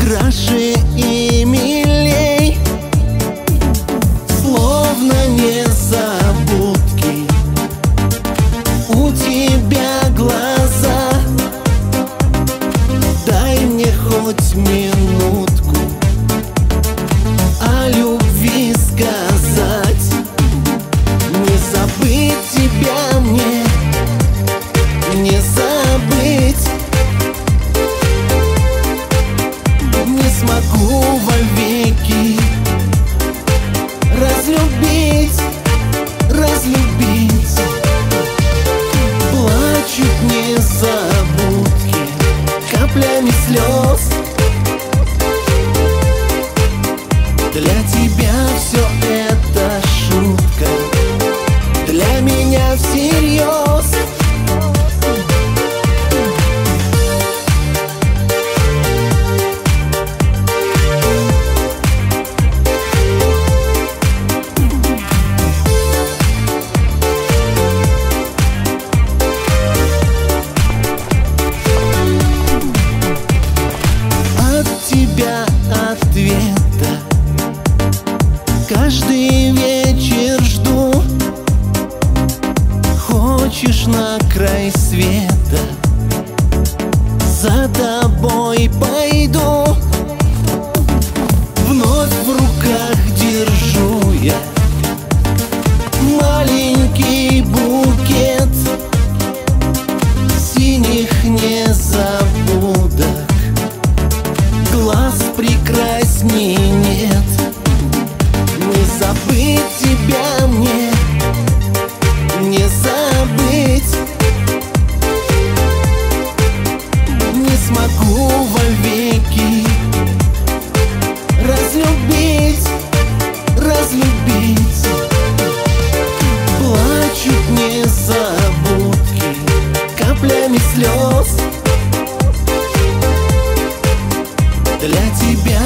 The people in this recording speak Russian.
краше и милей, словно незабудки. У тебя глаза, дай мне хоть минутку о любви сказать. Не забыть тебя мне, не забыть. Не смогу вовеки разлюбить, разлюбить. Плачут незабудки каплями слез. Для тебя все это шутка, для меня всерьез. Ответа каждый вечер жду. Хочешь на край света, за тобой пойду. Вновь в руках держу я маленький букет синих незабудок. Глаз прекрасней нет. Не забыть тебя мне, не забыть. Не смогу вовеки разлюбить, разлюбить. Плачут незабудки каплями слез. Для тебя